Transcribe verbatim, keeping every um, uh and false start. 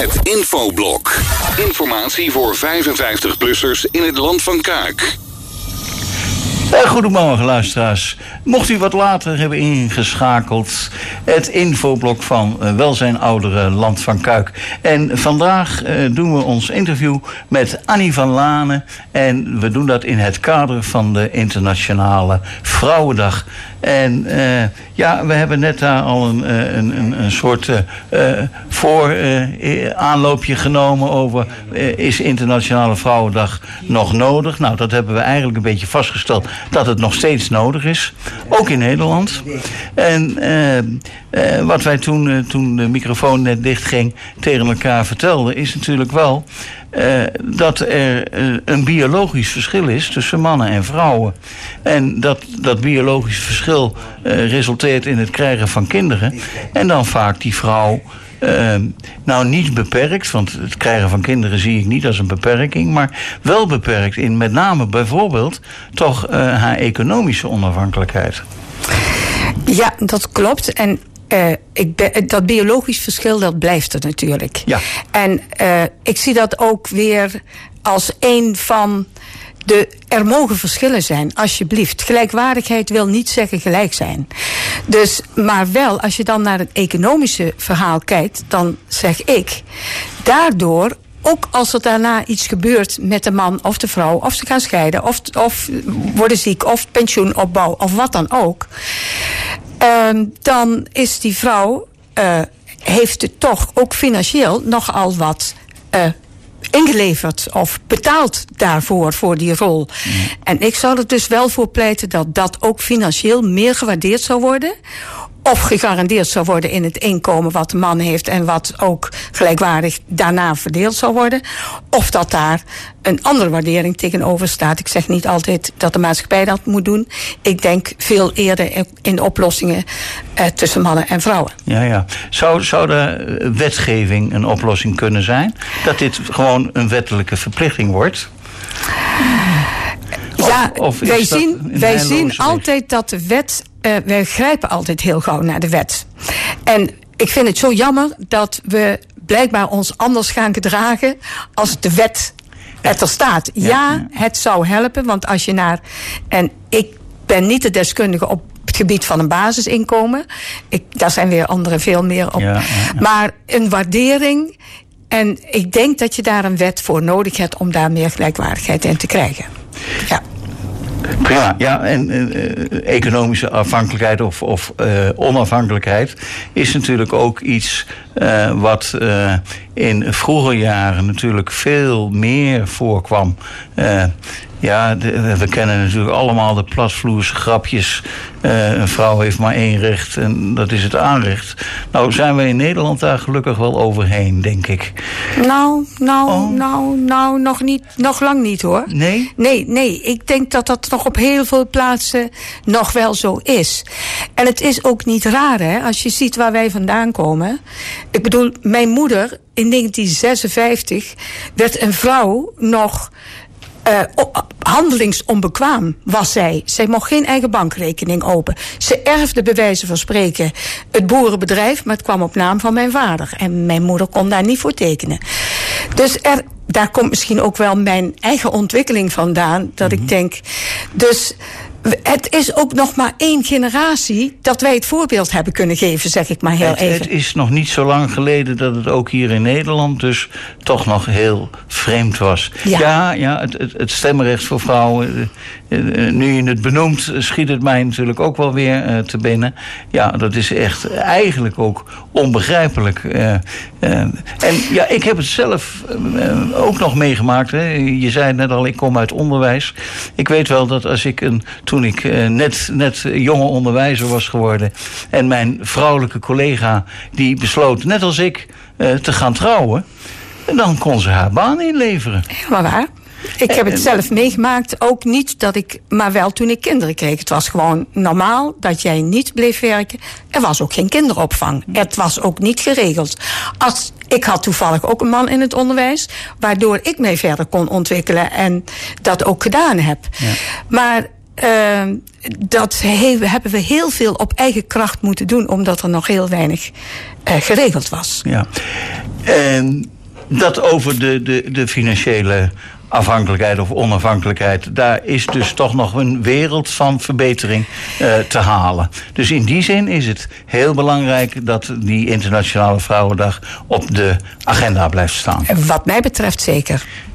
Het Infoblok. Informatie voor vijfenvijftig-plussers in het land van Kuik. Goedemorgen luisteraars. Mocht u wat later hebben ingeschakeld, het infoblok van uh, Welzijn Ouderen Land van Kuik. En vandaag uh, doen we ons interview met Annie van Lanen. En we doen dat in het kader van de Internationale Vrouwendag. En uh, ja, we hebben net daar al een, een, een, een soort uh, voor uh, aanloopje genomen over uh, is Internationale Vrouwendag nog nodig? Nou, dat hebben we eigenlijk een beetje vastgesteld dat het nog steeds nodig is. Ook in Nederland. En uh, uh, wat wij toen, uh, toen de microfoon net dichtging tegen elkaar vertelden, is natuurlijk wel Uh, dat er uh, een biologisch verschil is tussen mannen en vrouwen. En dat dat biologische verschil uh, resulteert in het krijgen van kinderen. En dan vaak die vrouw Uh, nou niet beperkt, want het krijgen van kinderen zie ik niet als een beperking, maar wel beperkt in met name bijvoorbeeld toch uh, haar economische onafhankelijkheid. Ja, dat klopt. En Uh, ik ben, dat biologisch verschil, dat blijft er natuurlijk. Ja. En uh, ik zie dat ook weer als een van de... Er mogen verschillen zijn, alsjeblieft. Gelijkwaardigheid wil niet zeggen gelijk zijn. Dus, maar wel, als je dan naar het economische verhaal kijkt, dan zeg ik, daardoor, ook als er daarna iets gebeurt met de man of de vrouw, of ze gaan scheiden, of, of worden ziek, of pensioenopbouw, of wat dan ook, Uh, dan is die vrouw, uh, heeft het toch ook financieel nogal wat uh, ingeleverd of betaald daarvoor, voor die rol. Mm. En ik zou er dus wel voor pleiten dat dat ook financieel meer gewaardeerd zou worden, of gegarandeerd zou worden in het inkomen wat de man heeft en wat ook gelijkwaardig daarna verdeeld zou worden. Of dat daar een andere waardering tegenover staat. Ik zeg niet altijd dat de maatschappij dat moet doen. Ik denk veel eerder in de oplossingen eh, tussen mannen en vrouwen. Ja, ja. Zou, zou de wetgeving een oplossing kunnen zijn? Dat dit gewoon een wettelijke verplichting wordt? Ja, of, of wij zien, wij zien altijd dat de wet, uh, wij grijpen altijd heel gauw naar de wet. En ik vind het zo jammer dat we blijkbaar ons anders gaan gedragen als de wet het er staat. Ja, ja, het zou helpen, want als je naar, en ik ben niet de deskundige op het gebied van een basisinkomen. Ik, daar zijn weer anderen veel meer op. Ja, ja, ja. Maar een waardering, en ik denk dat je daar een wet voor nodig hebt om daar meer gelijkwaardigheid in te krijgen. Ja. Prima, ja, en uh, economische afhankelijkheid of, of uh, onafhankelijkheid is natuurlijk ook iets uh, wat uh, in vroege jaren natuurlijk veel meer voorkwam. Uh, Ja, de, we kennen natuurlijk allemaal de platvloerse grapjes. Uh, een vrouw heeft maar één recht en dat is het aanrecht. Nou zijn we in Nederland daar gelukkig wel overheen, denk ik. Nou, nou, oh. nou, nou, nog niet, nog lang niet hoor. Nee? Nee, nee. Ik denk dat dat nog op heel veel plaatsen nog wel zo is. En het is ook niet raar, hè, als je ziet waar wij vandaan komen. Ik bedoel, mijn moeder in negentien zesenvijftig werd een vrouw nog Uh, handelingsonbekwaam was zij. Zij mocht geen eigen bankrekening open. Ze erfde bij wijze van spreken het boerenbedrijf, maar het kwam op naam van mijn vader. En mijn moeder kon daar niet voor tekenen. Dus er, daar komt misschien ook wel mijn eigen ontwikkeling vandaan, dat mm-hmm. ik denk, dus het is ook nog maar één generatie dat wij het voorbeeld hebben kunnen geven, zeg ik maar heel het, even. Het is nog niet zo lang geleden dat het ook hier in Nederland dus toch nog heel vreemd was. Ja, ja, ja het, het, het stemrecht voor vrouwen, nu je het benoemt, schiet het mij natuurlijk ook wel weer uh, te binnen. Ja, dat is echt eigenlijk ook onbegrijpelijk. Uh, uh, en ja, ik heb het zelf uh, ook nog meegemaakt. Hè. Je zei het net al, ik kom uit onderwijs. Ik weet wel dat als ik een, toen ik uh, net, net jonge onderwijzer was geworden en mijn vrouwelijke collega die besloot, net als ik, uh, te gaan trouwen, dan kon ze haar baan inleveren. Helemaal waar. Ik heb het zelf meegemaakt, ook niet dat ik, maar wel toen ik kinderen kreeg. Het was gewoon normaal dat jij niet bleef werken. Er was ook geen kinderopvang. Het was ook niet geregeld. Als, ik had toevallig ook een man in het onderwijs, waardoor ik mij verder kon ontwikkelen en dat ook gedaan heb. Ja. Maar Uh, dat he- hebben we heel veel op eigen kracht moeten doen, omdat er nog heel weinig uh, geregeld was. Ja. En dat over de, de, de financiële afhankelijkheid of onafhankelijkheid, daar is dus toch nog een wereld van verbetering uh, te halen. Dus in die zin is het heel belangrijk dat die Internationale Vrouwendag op de agenda blijft staan. Wat mij betreft zeker.